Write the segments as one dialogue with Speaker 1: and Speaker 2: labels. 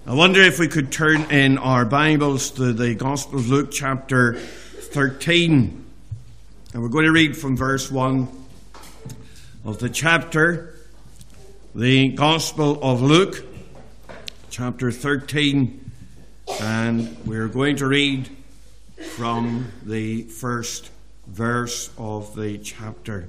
Speaker 1: I wonder if we could turn in our Bibles to the Gospel of Luke chapter 13. And we're going to read from verse 1 of the chapter, the Gospel of Luke, chapter 13. And we're going to read from the first verse of the chapter.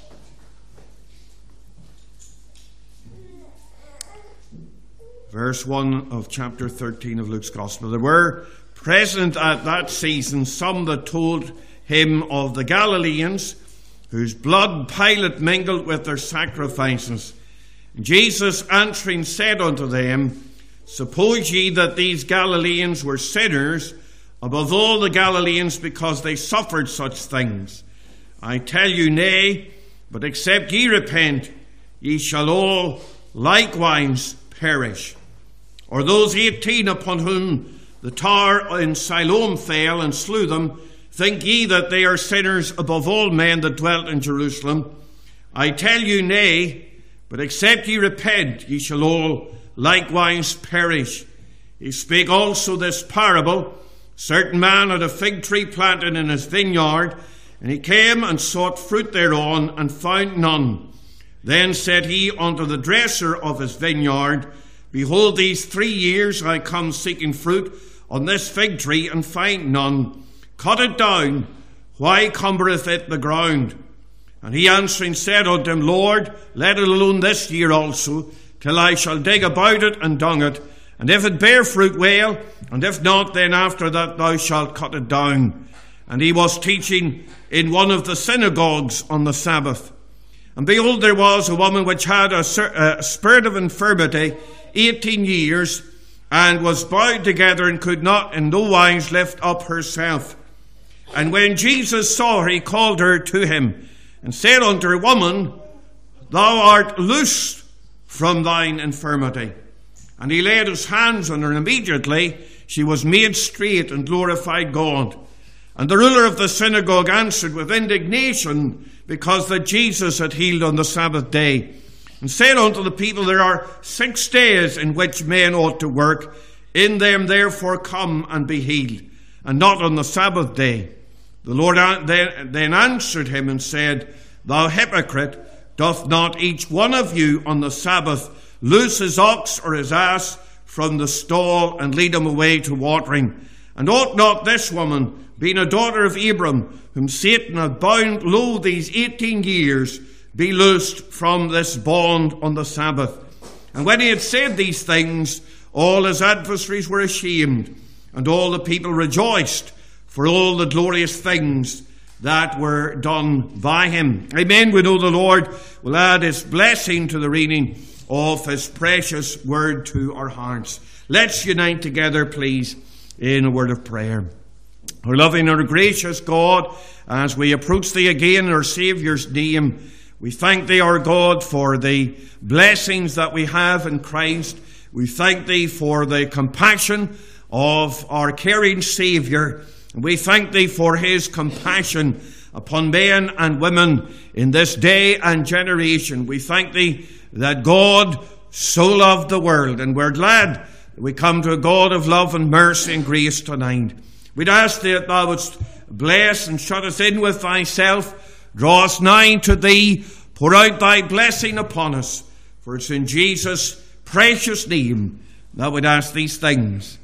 Speaker 1: Verse 1 of chapter 13 of Luke's Gospel. There were present at that season some that told him of the Galileans, whose blood Pilate mingled with their sacrifices. And Jesus answering said unto them, Suppose ye that these Galileans were sinners above all the Galileans, because they suffered such things? I tell you, nay, but except ye repent, ye shall all likewise perish. Or those 18 upon whom the tower in Siloam fell and slew them, think ye that they are sinners above all men that dwelt in Jerusalem? I tell you, nay, but except ye repent, ye shall all likewise perish. He spake also this parable. Certain man had a fig tree planted in his vineyard, and he came and sought fruit thereon, and found none. Then said he unto the dresser of his vineyard, Behold, these 3 years I come seeking fruit on this fig tree, and find none. Cut it down. Why cumbereth it the ground? And he answering said unto him, Lord, let it alone this year also, till I shall dig about it and dung it. And if it bear fruit, well, and if not, then after that thou shalt cut it down. And he was teaching in one of the synagogues on the Sabbath. And behold, there was a woman which had a spirit of infirmity 18 years, and was bowed together, and could not in no wise lift up herself. And when Jesus saw her, he called her to him, and said unto her, Woman, thou art loosed from thine infirmity. And he laid his hands on her, and immediately she was made straight, and glorified God. And the ruler of the synagogue answered with indignation, because that Jesus had healed on the Sabbath day, and said unto the people, There are 6 days in which men ought to work. In them therefore come and be healed, and not on the Sabbath day. The Lord then answered him and said, Thou hypocrite, doth not each one of you on the Sabbath loose his ox or his ass from the stall, and lead him away to watering? And ought not this woman, being a daughter of Abram, whom Satan hath bound low these 18 years, be loosed from this bond on the Sabbath? And when he had said these things, all his adversaries were ashamed, and all the people rejoiced for all the glorious things that were done by him. Amen. We know the Lord will add his blessing to the reading of his precious word to our hearts. Let's unite together, please, in a word of prayer. Our loving, our gracious God, as we approach thee again in our Saviour's name, we thank thee, our God, for the blessings that we have in Christ. We thank thee for the compassion of our caring Saviour. We thank thee for his compassion upon men and women in this day and generation. We thank thee that God so loved the world, and we're glad that we come to a God of love and mercy and grace tonight. We'd ask thee that thou wouldst bless and shut us in with thyself. Draw us nigh to thee, pour out thy blessing upon us. For it's in Jesus' precious name that we'd ask these things.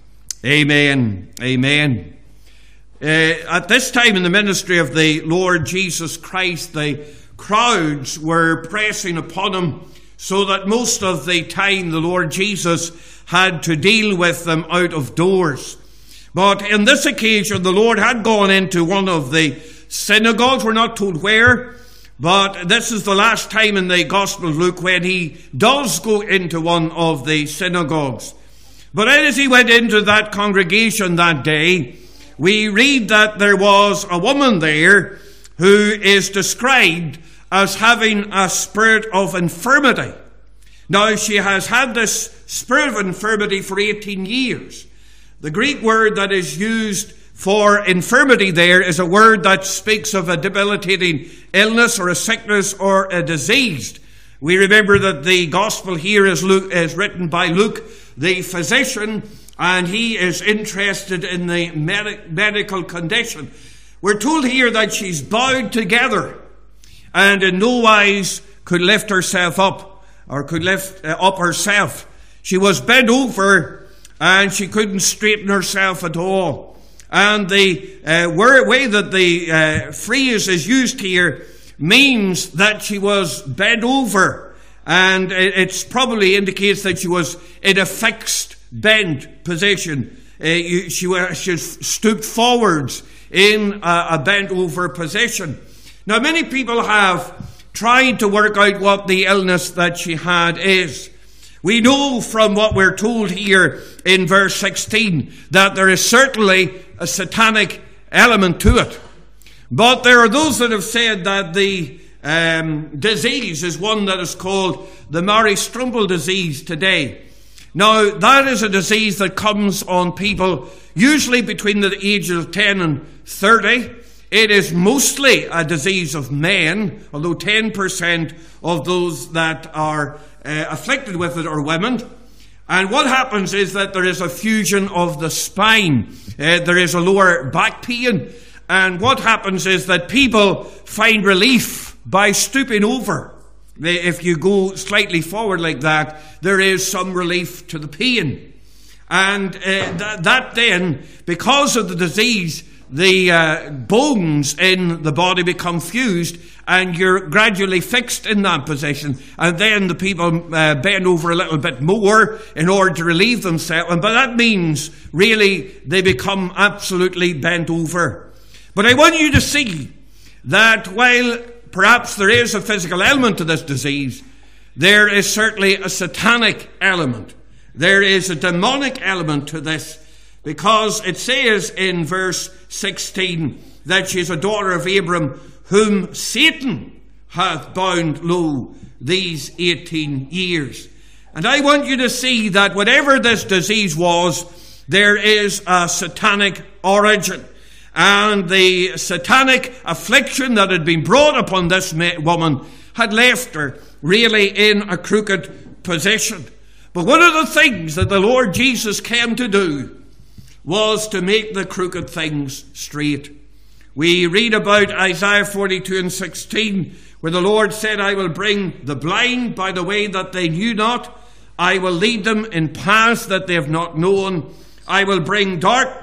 Speaker 1: Amen. Amen. At this time in the ministry of the Lord Jesus Christ, the crowds were pressing upon him, so that most of the time the Lord Jesus had to deal with them out of doors. But in this occasion, the Lord had gone into one of the synagogues. We're not told where, but this is the last time in the Gospel of Luke when he does go into one of the synagogues. But as he went into that congregation that day, we read that there was a woman there who is described as having a spirit of infirmity. Now, she has had this spirit of infirmity for 18 years. The Greek word that is used for infirmity there is a word that speaks of a debilitating illness or a sickness or a disease. We remember that the gospel here is written by Luke, the physician, and he is interested in the medical condition. We're told here that she's bowed together and in no wise could lift herself up, or could lift up herself. She was bent over and she couldn't straighten herself at all. And the way that the phrase is used here means that she was bent over, and it probably indicates that she was in a fixed bent position. She stooped forwards in a bent over position. Now, many people have tried to work out what the illness that she had is. We know from what we're told here in verse 16 that there is certainly a satanic element to it. But there are those that have said that the disease is one that is called the Mary Strumble disease today. Now, that is a disease that comes on people usually between the ages of 10 and 30. It is mostly a disease of men, although 10% of those that are afflicted with it are women. And what happens is that there is a fusion of the spine. There is a lower back pain. And what happens is that people find relief by stooping over. If you go slightly forward like that, there is some relief to the pain. And that then, because of the disease, the bones in the body become fused and you're gradually fixed in that position. And then the people bend over a little bit more in order to relieve themselves. But that means, really, they become absolutely bent over. But I want you to see that while perhaps there is a physical element to this disease, there is certainly a satanic element. There is a demonic element to this, because it says in verse 16 that she is a daughter of Abram, whom Satan hath bound low these 18 years. And I want you to see that whatever this disease was, there is a satanic origin. And the satanic affliction that had been brought upon this woman had left her really in a crooked position. But one of the things that the Lord Jesus came to do was to make the crooked things straight. We read about Isaiah 42 and 16, where the Lord said, I will bring the blind by the way that they knew not. I will lead them in paths that they have not known. I will bring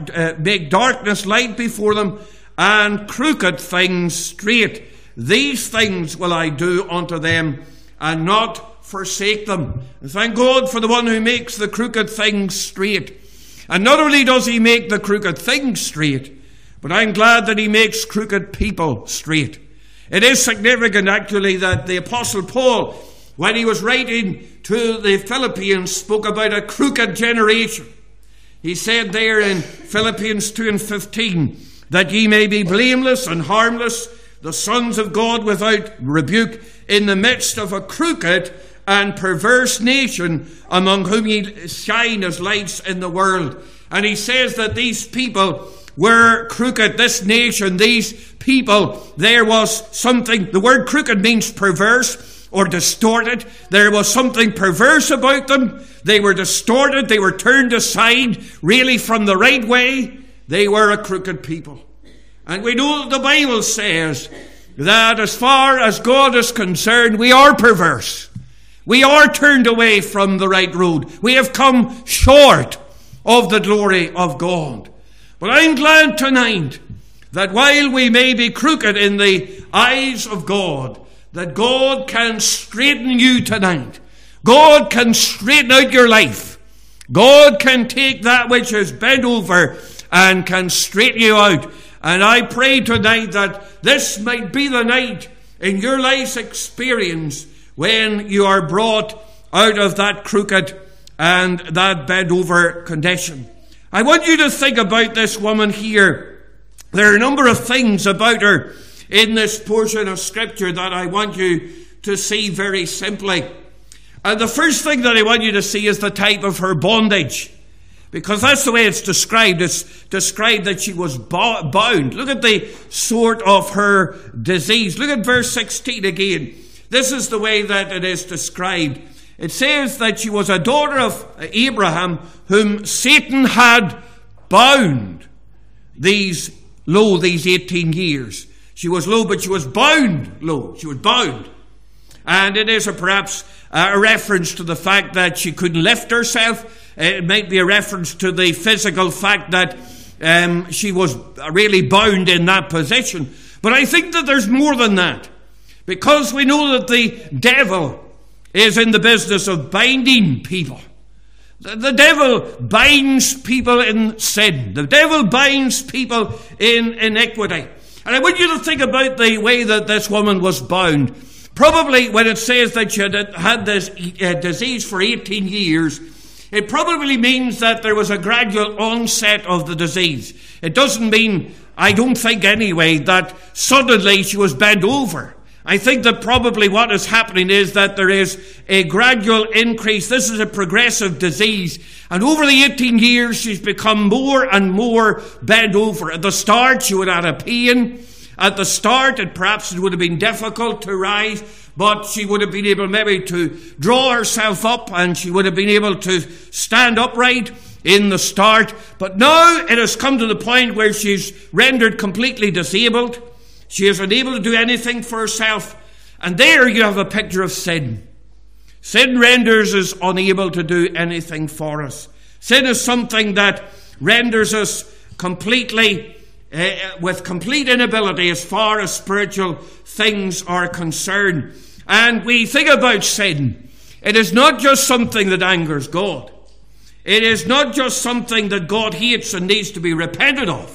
Speaker 1: make darkness light before them, and crooked things straight. These things will I do unto them, and not forsake them. And thank God for the one who makes the crooked things straight. And not only does he make the crooked things straight, but I'm glad that he makes crooked people straight. It is significant, actually, that the Apostle Paul, when he was writing to the Philippians, spoke about a crooked generation. He said there in Philippians 2 and 15, that ye may be blameless and harmless, the sons of God without rebuke, in the midst of a crooked and perverse nation, among whom ye shine as lights in the world. And he says that these people were crooked, this nation, these people, there was something, the word crooked means perverse or distorted. There was something perverse about them. They were distorted. They were turned aside really from the right way. They were a crooked people. And we know that the Bible says that as far as God is concerned, we are perverse. We are turned away from the right road. We have come short of the glory of God. But I'm glad tonight that while we may be crooked in the eyes of God, that God can straighten you tonight. God can straighten out your life. God can take that which is bent over and can straighten you out. And I pray tonight that this might be the night in your life's experience when you are brought out of that crooked and that bent over condition. I want you to think about this woman here. There are a number of things about her in this portion of Scripture that I want you to see very simply. And the first thing that I want you to see is the type of her bondage. Because that's the way it's described. It's described that she was bound. Look at the sort of her disease. Look at verse 16 again. This is the way that it is described. It says that she was a daughter of Abraham, whom Satan had bound these 18 years. She was low, but she was bound low. She was bound. And it is perhaps a reference to the fact that she couldn't lift herself. It might be a reference to the physical fact that she was really bound in that position. But I think that there's more than that. Because we know that the devil is in the business of binding people. The devil binds people in sin. The devil binds people in iniquity. And I want you to think about the way that this woman was bound. Probably when it says that she had this disease for 18 years, it probably means that there was a gradual onset of the disease. It doesn't mean, I don't think anyway, that suddenly she was bent over. I think that probably what is happening is that there is a gradual increase. This is a progressive disease. And over the 18 years, she's become more and more bent over. At the start, she would have had a pain. At the start, perhaps it would have been difficult to rise, but she would have been able maybe to draw herself up, and she would have been able to stand upright in the start. But now it has come to the point where she's rendered completely disabled. She is unable to do anything for herself. And there you have a picture of sin. Sin renders us unable to do anything for us. Sin is something that renders us completely, with complete inability as far as spiritual things are concerned. And we think about sin. It is not just something that angers God. It is not just something that God hates and needs to be repented of.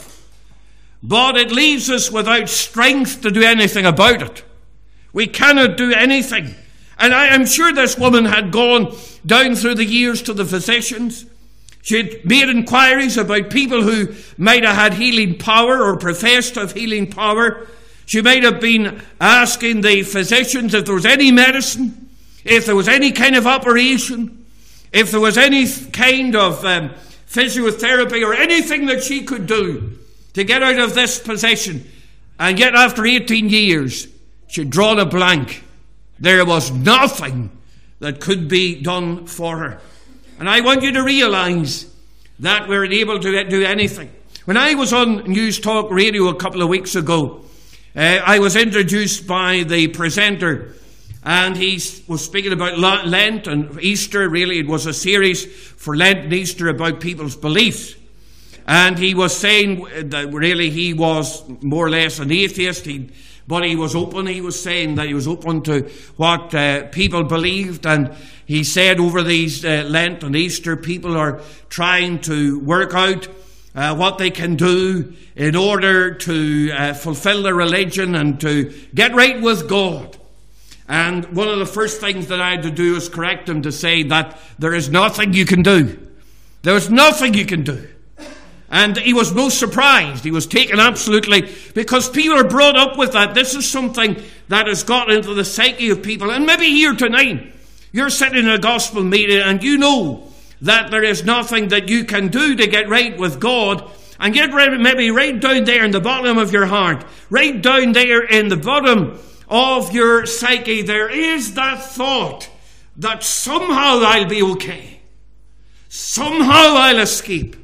Speaker 1: But it leaves us without strength to do anything about it. We cannot do anything. And I am sure this woman had gone down through the years to the physicians. She had made inquiries about people who might have had healing power or professed to have healing power. She might have been asking the physicians if there was any medicine, if there was any kind of operation, if there was any kind of physiotherapy or anything that she could do to get out of this position. And yet after 18 years, she'd drawn a blank. There was nothing that could be done for her. And I want you to realize that we're unable to do anything. When I was on News Talk Radio a couple of weeks ago, I was introduced by the presenter, and he was speaking about Lent and Easter. Really, it was a series for Lent and Easter about people's beliefs. And he was saying that really he was more or less an atheist, but he was open. He was saying that he was open to what people believed. And he said over these Lent and Easter, people are trying to work out what they can do in order to fulfill their religion and to get right with God. And one of the first things that I had to do was correct him to say that there is nothing you can do. There is nothing you can do. And he was most surprised. He was taken absolutely, because people are brought up with that. This is something that has got into the psyche of people. And maybe here tonight, you're sitting in a gospel meeting and you know that there is nothing that you can do to get right with God. And yet maybe right down there in the bottom of your heart, right down there in the bottom of your psyche, there is that thought that somehow I'll be okay. Somehow I'll escape.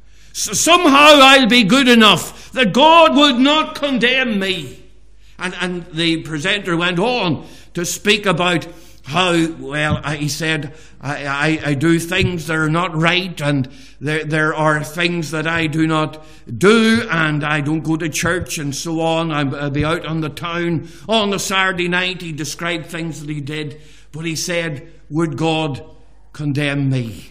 Speaker 1: Somehow I'll be good enough that God would not condemn me. And the presenter went on to speak about how, well, he said, I do things that are not right, and there are things that I do not do, and I don't go to church and so on. I'll be out on the town on a Saturday night. He described things that he did, but he said, would God condemn me?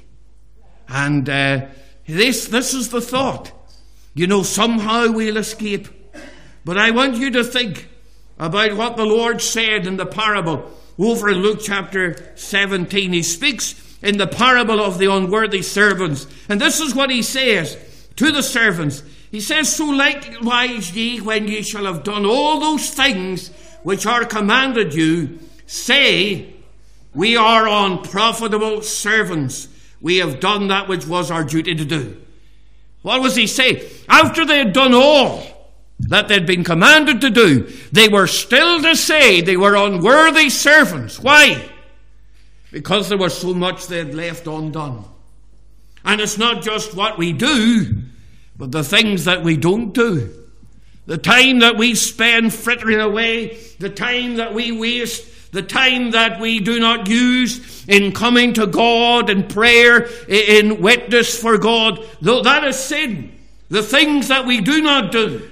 Speaker 1: And This is the thought. You know, somehow we'll escape. But I want you to think about what the Lord said in the parable over in Luke chapter 17. He speaks in the parable of the unworthy servants. And this is what he says to the servants. He says, so likewise ye, when ye shall have done all those things which are commanded you, say, we are unprofitable servants. We have done that which was our duty to do. What was he saying? After they had done all that they'd been commanded to do, they were still to say they were unworthy servants. Why? because there was so much they had left undone. And it's not just what we do, but the things that we don't do. The time that we spend frittering away, the time that we waste, the time that we do not use in coming to God in prayer, in witness for God, though that is sin. The things that we do not do.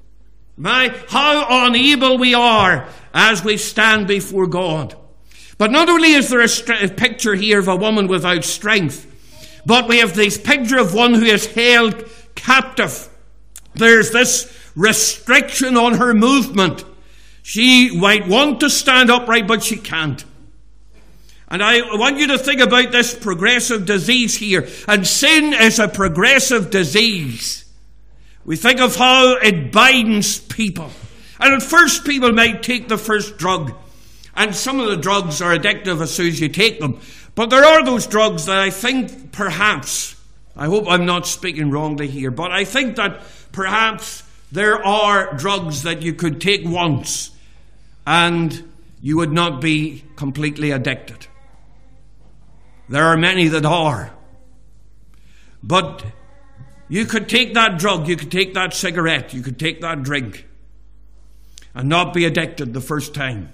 Speaker 1: How unable we are as we stand before God. But not only is there a picture here of a woman without strength, but we have this picture of one who is held captive. There's this restriction on her movement. She might want to stand upright, but she can't. And I want you to think about this progressive disease here. And sin is a progressive disease. We think of how it binds people. And at first people might take the first drug. And some of the drugs are addictive as soon as you take them. But there are those drugs that I think perhaps, I hope I'm not speaking wrongly here, but I think that perhaps there are drugs that you could take once and you would not be completely addicted. There are many that are. But you could take that drug, you could take that cigarette, you could take that drink and not be addicted the first time.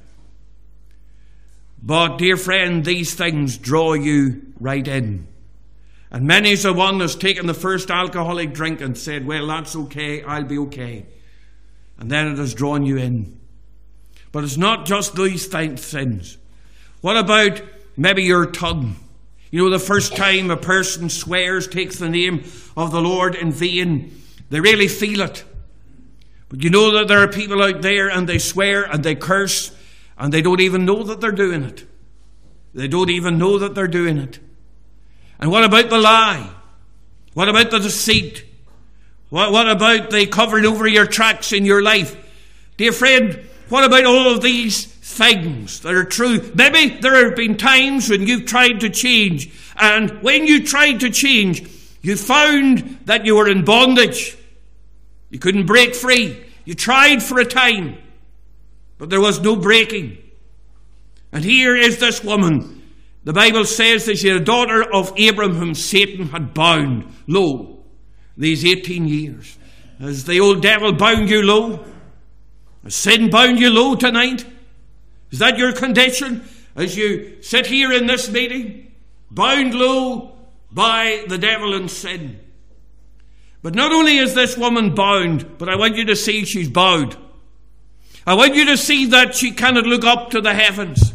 Speaker 1: But, dear friend, these things draw you right in. And many's the one that's taken the first alcoholic drink and said, well, that's okay, I'll be okay. And then it has drawn you in. But it's not just these sins. What about maybe your tongue? You know, the first time a person swears, takes the name of the Lord in vain, they really feel it. But you know that there are people out there and they swear and they curse and they don't even know that they're doing it. They don't even know that they're doing it. And what about the lie? What about the deceit? What about the covering over your tracks in your life? Dear friend, what about all of these things that are true? Maybe there have been times when you've tried to change, and when you tried to change, you found that you were in bondage. You couldn't break free. You tried for a time, but there was no breaking. And here is this woman. The Bible says that she had a daughter of Abram whom Satan had bound low these 18 years. Has the old devil bound you low? Has sin bound you low tonight? Is that your condition as you sit here in this meeting? Bound low by the devil and sin. But not only is this woman bound, but I want you to see she's bowed. I want you to see that she cannot look up to the heavens.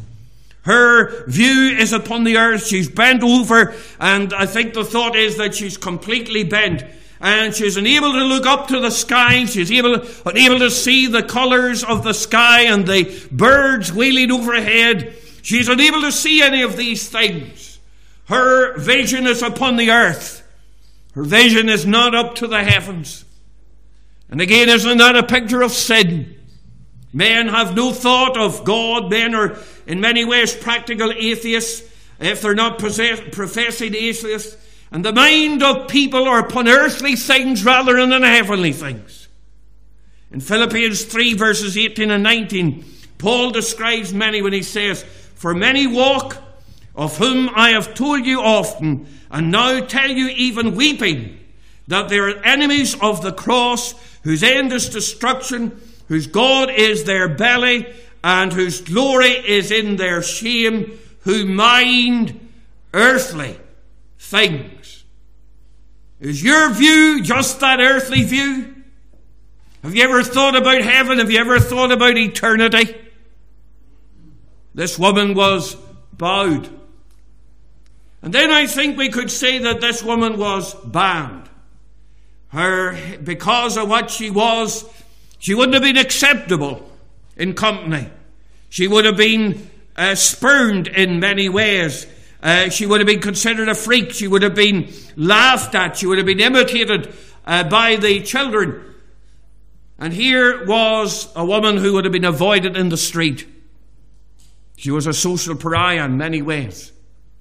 Speaker 1: Her view is upon the earth. She's bent over, and I think the thought is that she's completely bent. And she's unable to look up to the sky. She's unable to see the colours of the sky and the birds wheeling overhead. She's unable to see any of these things. Her vision is upon the earth. Her vision is not up to the heavens. And again, isn't that a picture of sin? Men have no thought of God. Men are in many ways practical atheists, if they're not professing atheists. And the mind of people are upon earthly things rather than on heavenly things. In Philippians 3 verses 18 and 19, Paul describes many when he says, for many walk, of whom I have told you often, and now tell you even weeping, that they are enemies of the cross, whose end is destruction, whose God is their belly, and whose glory is in their shame, who mind earthly things. Is your view just that earthly view? Have you ever thought about heaven? Have you ever thought about eternity? This woman was bowed. And then I think we could say that this woman was bound. Because of what she was, she wouldn't have been acceptable in company. She would have been spurned in many ways. She would have been considered a freak. She would have been laughed at. She would have been imitated by the children. And here was a woman who would have been avoided in the street. She was a social pariah in many ways.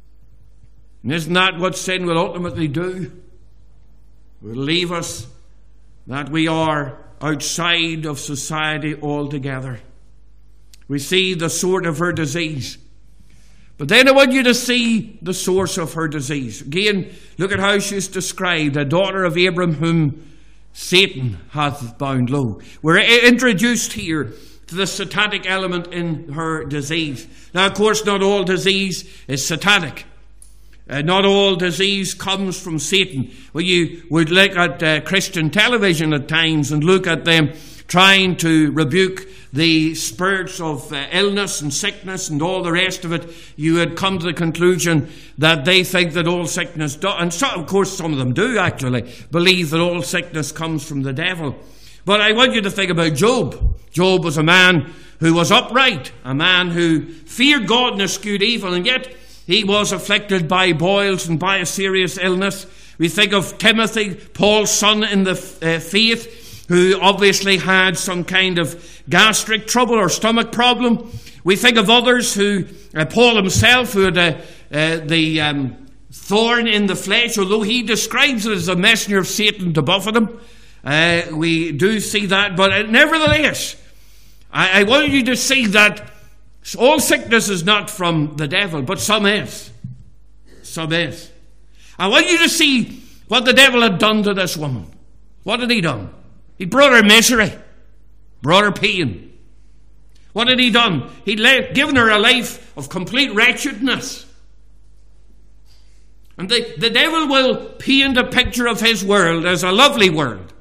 Speaker 1: And isn't that what sin will ultimately do? It will leave us that we are outside of society altogether. We see the sort of her disease. But then I want you to see the source of her disease. Again, look at how she's described, a daughter of Abram whom Satan hath bound low. We're introduced here to the satanic element in her disease. Now, of course, not all disease is satanic. Not all disease comes from Satan. Well, you would look at Christian television at times and look at them trying to rebuke the spirits of illness and sickness and all the rest of it. You would come to the conclusion that they think that all sickness and so, of course, some of them do actually believe that all sickness comes from the devil. But I want you to think about Job. Job was a man who was upright, a man who feared God and eschewed evil, and yet he was afflicted by boils and by a serious illness. We think of Timothy, Paul's son in the faith, who obviously had some kind of gastric trouble or stomach problem. We think of others who, Paul himself, who had the thorn in the flesh, although he describes it as a messenger of Satan to buffet him. We do see that, but nevertheless, I want you to see that all sickness is not from the devil, but some is. Some is. I want you to see what the devil had done to this woman. What had he done? He brought her misery, brought her pain. What had he done? He'd given her a life of complete wretchedness. And the devil will paint a picture of his world as a lovely world.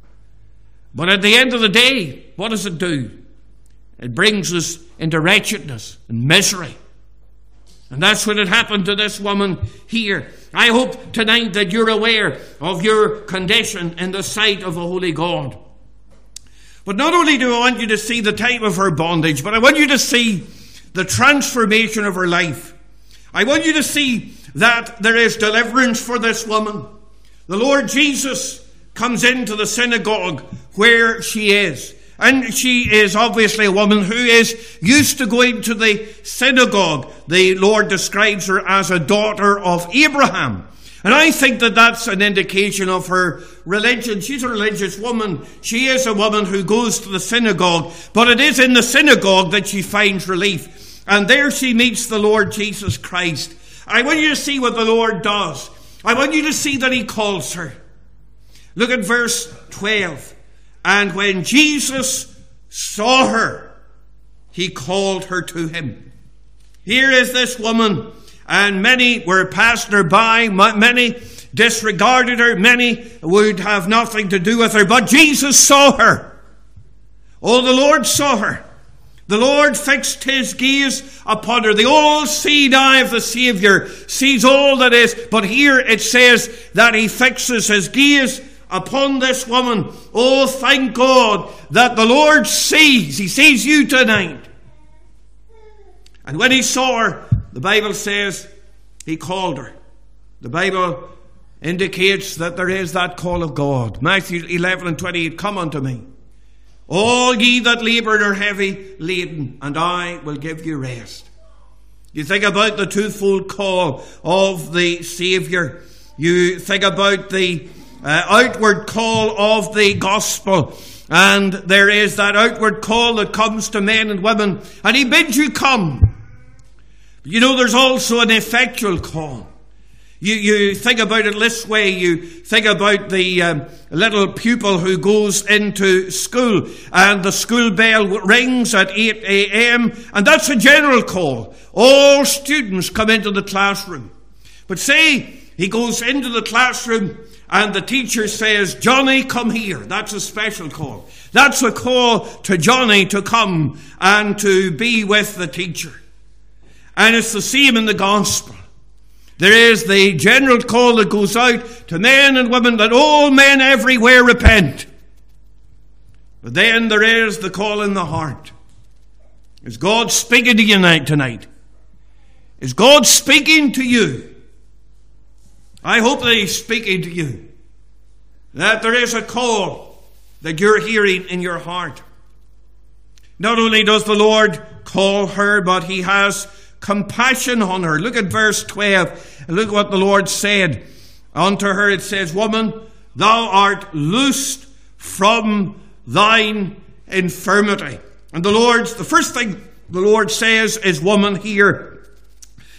Speaker 1: But at the end of the day, what does it do? It brings us into wretchedness and misery. And that's what had happened to this woman here. I hope tonight that you're aware of your condition in the sight of a holy God. But not only do I want you to see the time of her bondage, but I want you to see the transformation of her life. I want you to see that there is deliverance for this woman. The Lord Jesus comes into the synagogue where she is. And she is obviously a woman who is used to going to the synagogue. The Lord describes her as a daughter of Abraham. And I think that that's an indication of her religion. She's a religious woman. She is a woman who goes to the synagogue. But it is in the synagogue that she finds relief. And there she meets the Lord Jesus Christ. I want you to see what the Lord does. I want you to see that he calls her. Look at verse 12. And when Jesus saw her, he called her to him. Here is this woman, and many were passing her by, many disregarded her, many would have nothing to do with her, but Jesus saw her. Oh, the Lord saw her. The Lord fixed his gaze upon her. The all-seeing eye of the Saviour sees all that is, but here it says that he fixes his gaze upon this woman. Oh, thank God that the Lord sees. He sees you tonight. And when he saw her, the Bible says he called her. The Bible indicates that there is that call of God. Matthew 11:28, come unto me, all ye that labour and are heavy laden, and I will give you rest. You think about the twofold call of the Saviour. You think about the outward call of the gospel, and there is that outward call that comes to men and women, and he bids you come. But you know, there's also an effectual call. You think about it this way. You think about the little pupil who goes into school, and the school bell rings at 8 a.m. and that's a general call. All students come into the classroom. But say he goes into the classroom and the teacher says, Johnny, come here. That's a special call. That's a call to Johnny to come and to be with the teacher. And it's the same in the gospel. There is the general call that goes out to men and women that all men everywhere repent. But then there is the call in the heart. Is God speaking to you tonight? Is God speaking to you? I hope that he's speaking to you. That there is a call that you're hearing in your heart. Not only does the Lord call her, but he has compassion on her. Look at verse 12. And look what the Lord said unto her. It says, Woman, thou art loosed from thine infirmity. And the first thing the Lord says is woman here.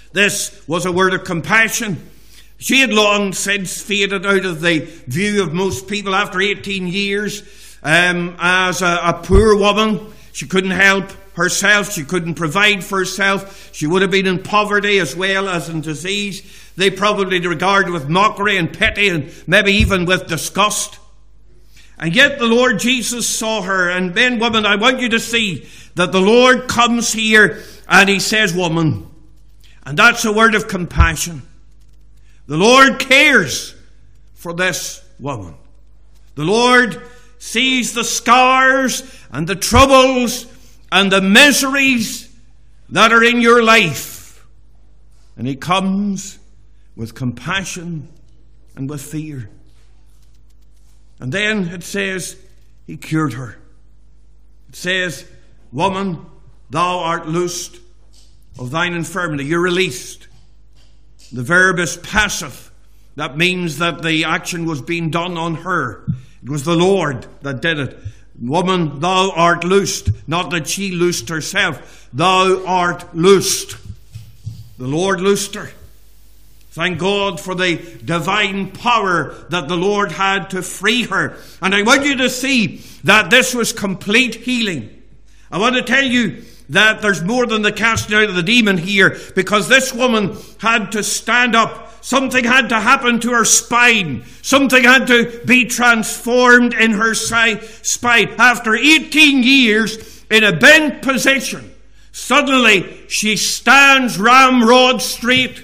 Speaker 1: This was a word of compassion. She had long since faded out of the view of most people after 18 years as a poor woman. She couldn't help herself. She couldn't provide for herself. She would have been in poverty as well as in disease. They probably regarded with mockery and pity and maybe even with disgust. And yet the Lord Jesus saw her. And men, women, I want you to see that the Lord comes here and he says, woman. And that's a word of compassion. The Lord cares for this woman. The Lord sees the scars and the troubles and the miseries that are in your life. And he comes with compassion and with fear. And then it says, he cured her. It says, woman, thou art loosed of thine infirmity. You're released. The verb is passive. That means that the action was being done on her. It was the Lord that did it. Woman, thou art loosed. Not that she loosed herself. Thou art loosed. The Lord loosed her. Thank God for the divine power that the Lord had to free her. And I want you to see that this was complete healing. I want to tell you that there's more than the casting out of the demon here, because this woman had to stand up. Something had to happen to her spine. Something had to be transformed in her spine. After 18 years in a bent position, suddenly she stands ramrod straight.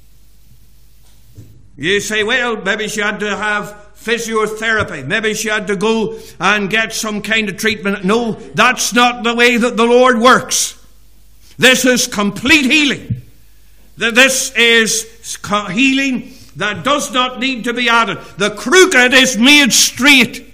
Speaker 1: You say, well, maybe she had to have physiotherapy. Maybe she had to go and get some kind of treatment. No, that's not the way that the Lord works. This is complete healing. This is healing that does not need to be added. The crooked is made straight.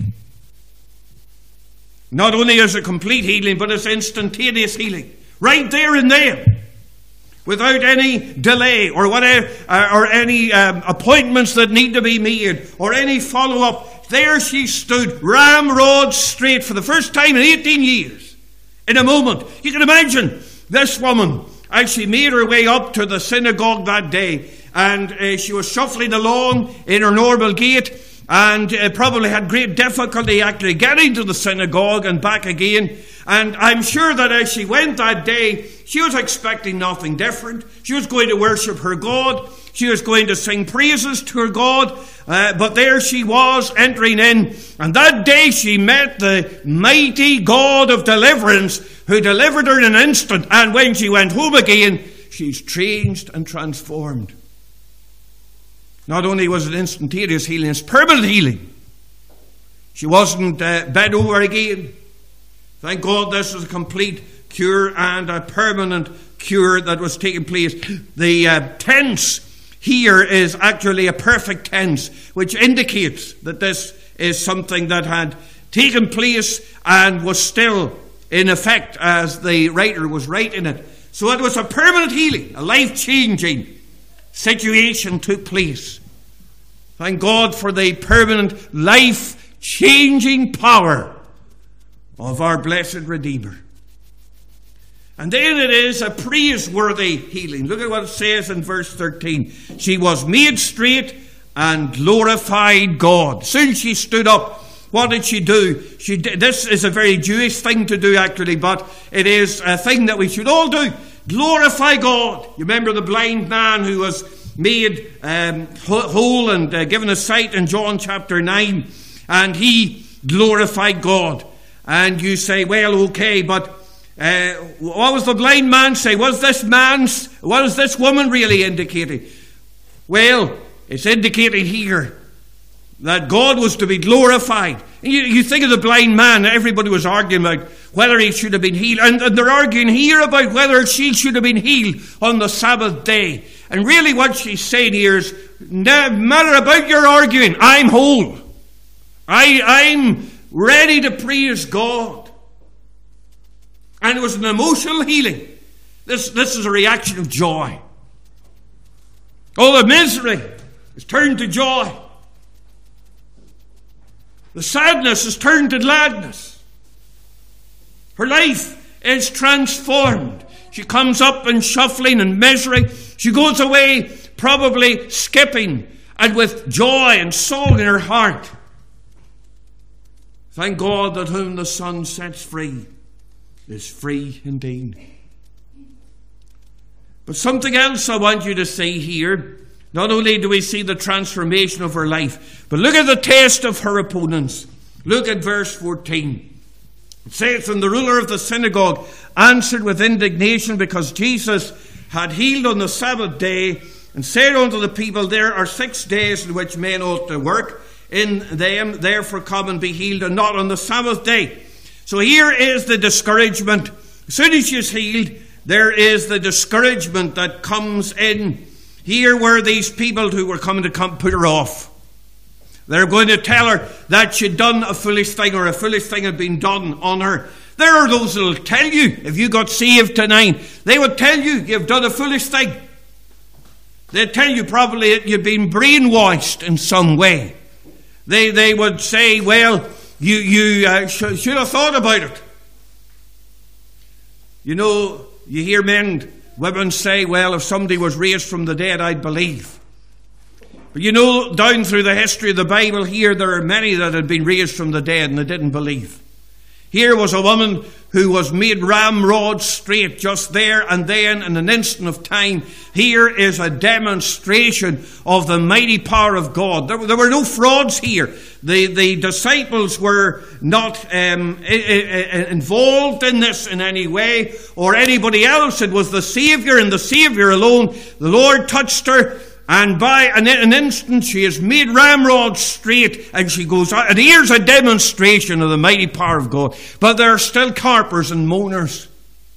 Speaker 1: Not only is it complete healing, but it's instantaneous healing. Right there and then. Without any delay or whatever, or any appointments that need to be made, or any follow-up. There she stood, ramrod straight for the first time in 18 years. In a moment. You can imagine this woman, as she made her way up to the synagogue that day, and she was shuffling along in her normal gait, and probably had great difficulty actually getting to the synagogue and back again. And I'm sure that as she went that day, she was expecting nothing different. She was going to worship her God. She was going to sing praises to her God. But there she was entering in. And that day she met the mighty God of deliverance, who delivered her in an instant. And when she went home again, she's changed and transformed. Not only was it instantaneous healing, it's permanent healing. She wasn't bent over again. Thank God this is a complete cure and a permanent cure that was taking place. The tense here is actually a perfect tense, which indicates that this is something that had taken place and was still in effect as the writer was writing it. So it was a permanent healing, a life-changing situation took place. Thank God for the permanent life-changing power of our blessed Redeemer. And then it is a praiseworthy healing. Look at what it says in verse 13. She was made straight and glorified God. Soon she stood up. What did she do? This is a very Jewish thing to do actually, but it is a thing that we should all do. Glorify God. You remember the blind man who was made whole and given a sight in John chapter 9, and he glorified God. And you say, well, okay, but what was the blind man say? What is this woman really indicating? Well, it's indicating here that God was to be glorified. You think of the blind man, everybody was arguing about whether he should have been healed. And they're arguing here about whether she should have been healed on the Sabbath day. And really what she's saying here is, no matter about your arguing, I'm whole. I'm ready to praise God. And it was an emotional healing. This is a reaction of joy. All the misery is turned to joy. The sadness is turned to gladness. Her life is transformed. She comes up and shuffling and misery. She goes away probably skipping and with joy and song in her heart. Thank God that whom the Son sets free is free indeed. But something else I want you to see here. Not only do we see the transformation of her life, but look at the test of her opponents. Look at verse 14. It says, and the ruler of the synagogue answered with indignation because Jesus had healed on the Sabbath day, and said unto the people, there are 6 days in which men ought to work. In them, therefore come and be healed, and not on the Sabbath day. So here is the discouragement. As soon as she's healed, there is the discouragement that comes in. Here were these people who were coming to put her off. They're going to tell her that she'd done a foolish thing, or a foolish thing had been done on her. There are those who will tell you, if you got saved tonight, they would tell you you've done a foolish thing. They'd tell you probably that you've been brainwashed in some way. They would say, well, you should have thought about it. You know, you hear women say, well, if somebody was raised from the dead, I'd believe. But you know, down through the history of the Bible here, there are many that had been raised from the dead and they didn't believe. Here was a woman who was made ramrod straight just there and then in an instant of time. Here is a demonstration of the mighty power of God. There were no frauds here. The disciples were not involved in this in any way, or anybody else. It was the Saviour and the Saviour alone. The Lord touched her, and by an instant she is made ramrod straight, and she goes out. And here's a demonstration of the mighty power of God. But there are still carpers and moaners.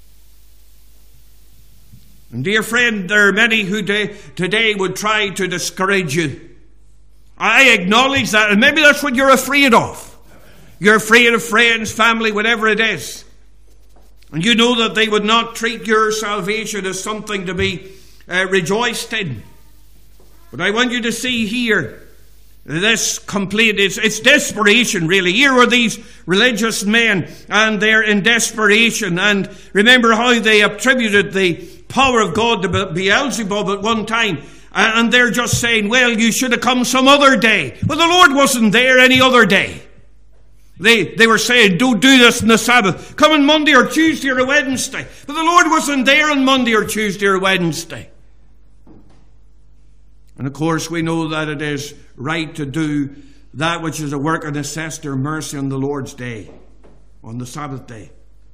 Speaker 1: And dear friend, there are many who today would try to discourage you. I acknowledge that, and maybe that's what you're afraid of. You're afraid of friends, family, whatever it is. And you know that they would not treat your salvation as something to be rejoiced in. But I want you to see here, this complete, it's desperation really. Here were these religious men, and they're in desperation. And remember how they attributed the power of God to Beelzebub at one time. And they're just saying, well, you should have come some other day. Well, the Lord wasn't there any other day. They were saying, don't do this on the Sabbath. Come on Monday or Tuesday or Wednesday. But the Lord wasn't there on Monday or Tuesday or Wednesday. And of course we know that it is right to do that which is a work of necessity or mercy on the Lord's day, on the Sabbath day.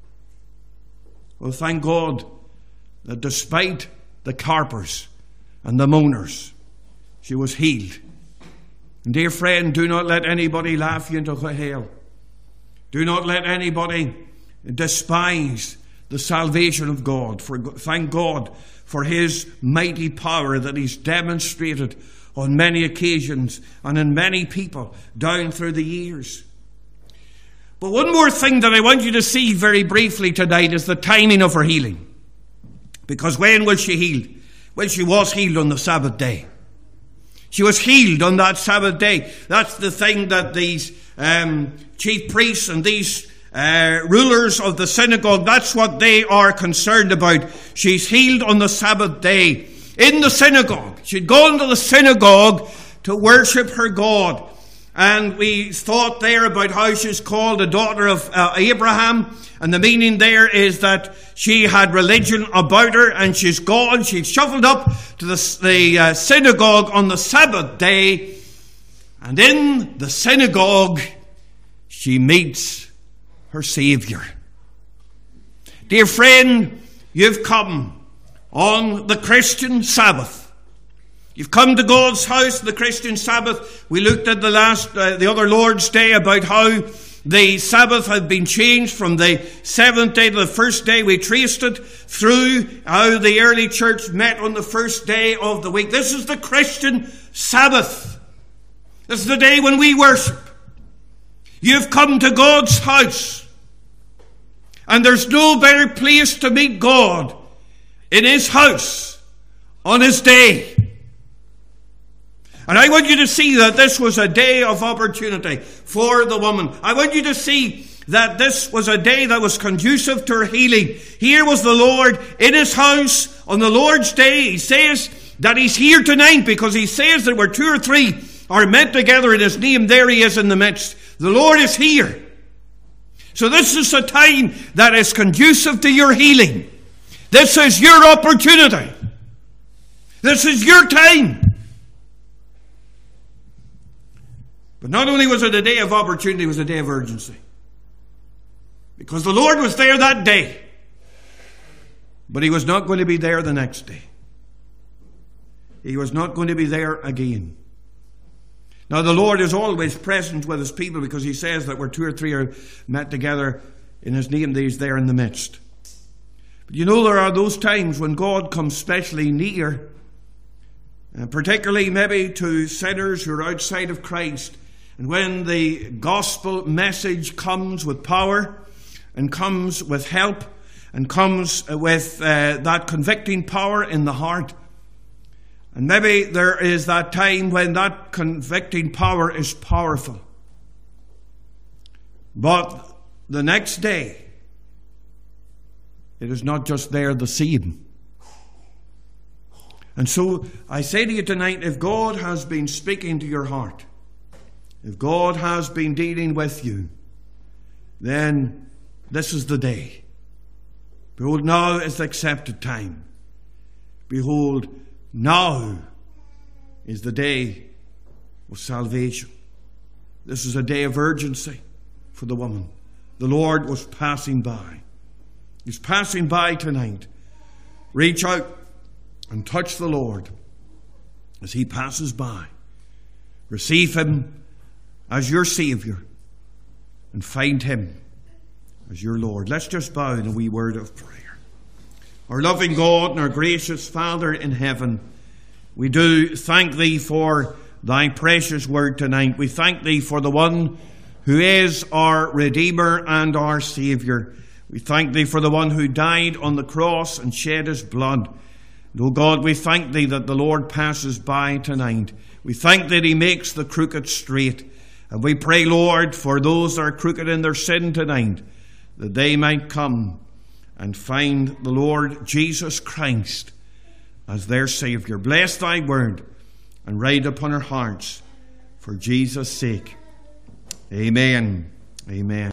Speaker 1: Well, thank God that despite the carpers and the moaners, she was healed. And dear friend, do not let anybody laugh you into hell. Do not let anybody despise the salvation of God. Thank God for his mighty power that he's demonstrated on many occasions and in many people down through the years. But one more thing that I want you to see very briefly tonight is the timing of her healing. Because when was she healed? Well, she was healed on the Sabbath day. She was healed on that Sabbath day. That's the thing that these chief priests and these rulers of the synagogue, that's what they are concerned about. She's healed on the Sabbath day in the synagogue. She'd gone to the synagogue to worship her God. And we thought there about how she's called a daughter of Abraham. And the meaning there is that she had religion about her, and she's gone. She's shuffled up to the synagogue on the Sabbath day. And in the synagogue, she meets her Saviour. Dear friend, you've come on the Christian Sabbath. You've come to God's house, the Christian Sabbath. We looked at the other Lord's Day about how the Sabbath had been changed from the 7th day to the first day. We traced it through how the early church met on the first day of the week. This is the Christian Sabbath. This is the day when we worship. You've come to God's house. And there's no better place to meet God in his house on his day. And I want you to see that this was a day of opportunity for the woman. I want you to see that this was a day that was conducive to her healing. Here was the Lord in his house on the Lord's day. He says that he's here tonight because he says that where 2 or 3 are met together in his name, there he is in the midst. The Lord is here. So this is a time that is conducive to your healing. This is your opportunity. This is your time. But not only was it a day of opportunity, it was a day of urgency. Because the Lord was there that day. But he was not going to be there the next day. He was not going to be there again. Now the Lord is always present with his people because he says that where 2 or 3 are met together in his name, he's there in the midst. But you know, there are those times when God comes specially near, particularly maybe to sinners who are outside of Christ. And when the gospel message comes with power and comes with help and comes with that convicting power in the heart, and maybe there is that time when that convicting power is powerful. But the next day, it is not just there the same. And so I say to you tonight, if God has been speaking to your heart, if God has been dealing with you, then this is the day. Behold, now is the accepted time. Behold, now is the day of salvation. This is a day of urgency for the woman. The Lord was passing by. He's passing by tonight. Reach out and touch the Lord as he passes by. Receive him as your Saviour and find him as your Lord. Let's just bow in a wee word of prayer. Our loving God and our gracious Father in heaven, we do thank thee for thy precious word tonight. We thank thee for the one who is our Redeemer and our Saviour. We thank thee for the one who died on the cross and shed his blood. And, O God, we thank thee that the Lord passes by tonight. We thank that he makes the crooked straight. And we pray, Lord, for those that are crooked in their sin tonight, that they might come and find the Lord Jesus Christ as their Saviour. Bless thy word and write upon our hearts for Jesus' sake. Amen. Amen.